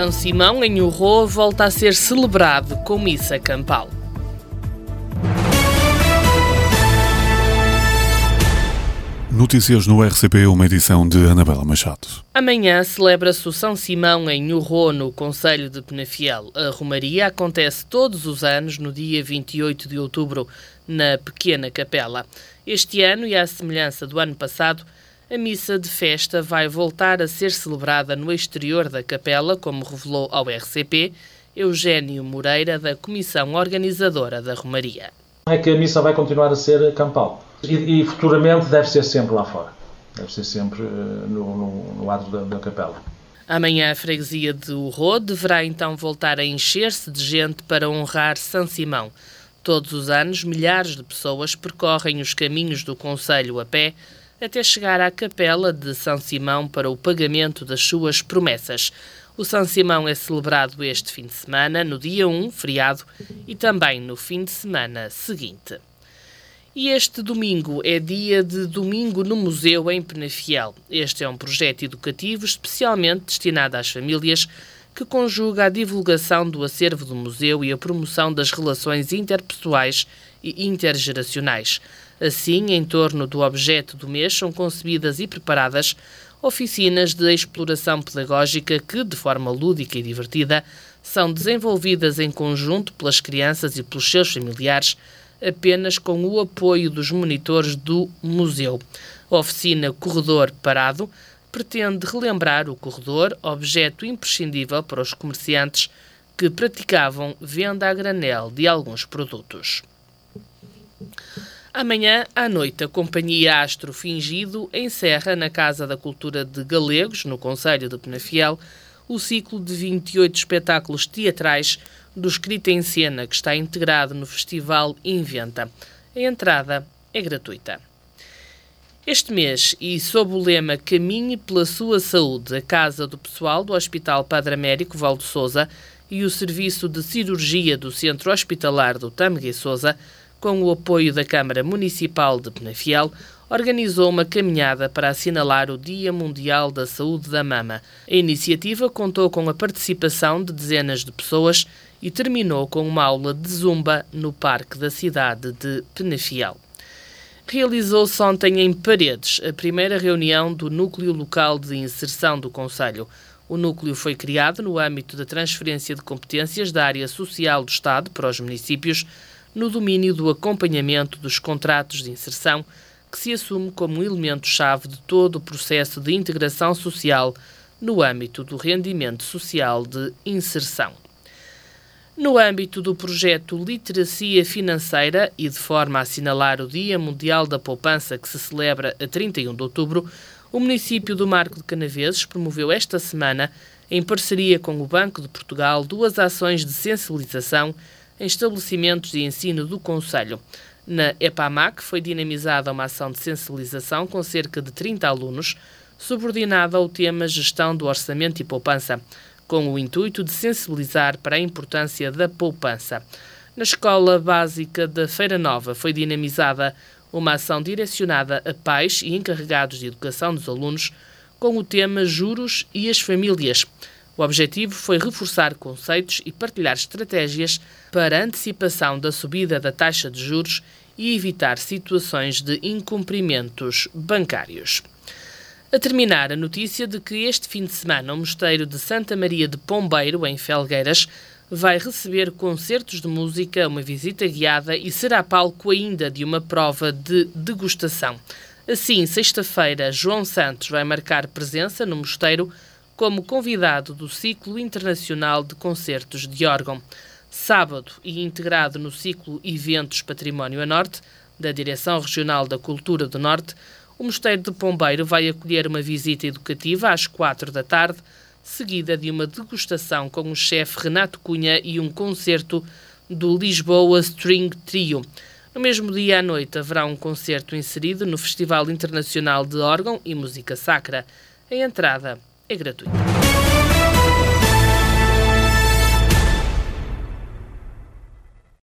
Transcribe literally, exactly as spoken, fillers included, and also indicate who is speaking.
Speaker 1: São Simão, em Urro, volta a ser celebrado com missa campal.
Speaker 2: Notícias no R C P, uma edição de Anabela Machado.
Speaker 1: Amanhã celebra-se o São Simão em Urro, no concelho de Penafiel. A romaria acontece todos os anos no dia vinte e oito de outubro, na pequena capela. Este ano, e à semelhança do ano passado, a missa de festa vai voltar a ser celebrada no exterior da capela, como revelou ao R C P Eugénio Moreira, da comissão organizadora da romaria.
Speaker 3: É que a missa vai continuar a ser campal e, e futuramente deve ser sempre lá fora, deve ser sempre uh, no, no, no lado da, da capela.
Speaker 1: Amanhã a freguesia de Urro deverá então voltar a encher-se de gente para honrar São Simão. Todos os anos, milhares de pessoas percorrem os caminhos do concelho a pé até chegar à capela de São Simão para o pagamento das suas promessas. O São Simão é celebrado este fim de semana, no dia um, feriado, e também no fim de semana seguinte. E este domingo é dia de Domingo no Museu em Penafiel. Este é um projeto educativo especialmente destinado às famílias, que conjuga a divulgação do acervo do museu e a promoção das relações interpessoais e intergeracionais. Assim, em torno do objeto do mês, são concebidas e preparadas oficinas de exploração pedagógica que, de forma lúdica e divertida, são desenvolvidas em conjunto pelas crianças e pelos seus familiares, apenas com o apoio dos monitores do museu. A oficina Corredor Parado pretende relembrar o corredor, objeto imprescindível para os comerciantes que praticavam venda a granel de alguns produtos. Amanhã, à noite, a Companhia Astro Fingido encerra na Casa da Cultura de Galegos, no concelho de Penafiel, o ciclo de vinte e oito espetáculos teatrais do Escrita em Cena, que está integrado no Festival Inventa. A entrada é gratuita. Este mês, e sob o lema Caminhe pela Sua Saúde, a Casa do Pessoal do Hospital Padre Américo Valdo Sousa e o Serviço de Cirurgia do Centro Hospitalar do Tâmega e Sousa, com o apoio da Câmara Municipal de Penafiel, organizou uma caminhada para assinalar o Dia Mundial da Saúde da Mama. A iniciativa contou com a participação de dezenas de pessoas e terminou com uma aula de zumba no Parque da cidade de Penafiel. Realizou-se ontem em Paredes a primeira reunião do Núcleo Local de Inserção do concelho. O núcleo foi criado no âmbito da transferência de competências da área social do Estado para os municípios, no domínio do acompanhamento dos contratos de inserção, que se assume como um elemento-chave de todo o processo de integração social no âmbito do rendimento social de inserção. No âmbito do projeto Literacia Financeira e de forma a assinalar o Dia Mundial da Poupança, que se celebra a trinta e um de outubro, o município do Marco de Canaveses promoveu esta semana, em parceria com o Banco de Portugal, duas ações de sensibilização em estabelecimentos de ensino do concelho. Na EPAMAC foi dinamizada uma ação de sensibilização com cerca de trinta alunos, subordinada ao tema Gestão do Orçamento e Poupança, com o intuito de sensibilizar para a importância da poupança. Na Escola Básica da Feira Nova foi dinamizada uma ação direcionada a pais e encarregados de educação dos alunos, com o tema Juros e as Famílias. O objetivo foi reforçar conceitos e partilhar estratégias para a antecipação da subida da taxa de juros e evitar situações de incumprimentos bancários. A terminar, a notícia de que este fim de semana o Mosteiro de Santa Maria de Pombeiro, em Felgueiras, vai receber concertos de música, uma visita guiada e será palco ainda de uma prova de degustação. Assim, sexta-feira, João Santos vai marcar presença no mosteiro como convidado do ciclo internacional de concertos de órgão. Sábado, e integrado no ciclo Eventos Património a Norte, da Direção Regional da Cultura do Norte, o Mosteiro de Pombeiro vai acolher uma visita educativa às quatro da tarde, seguida de uma degustação com o chefe Renato Cunha e um concerto do Lisboa String Trio. No mesmo dia à noite haverá um concerto inserido no Festival Internacional de Órgão e Música Sacra. A entrada é gratuita.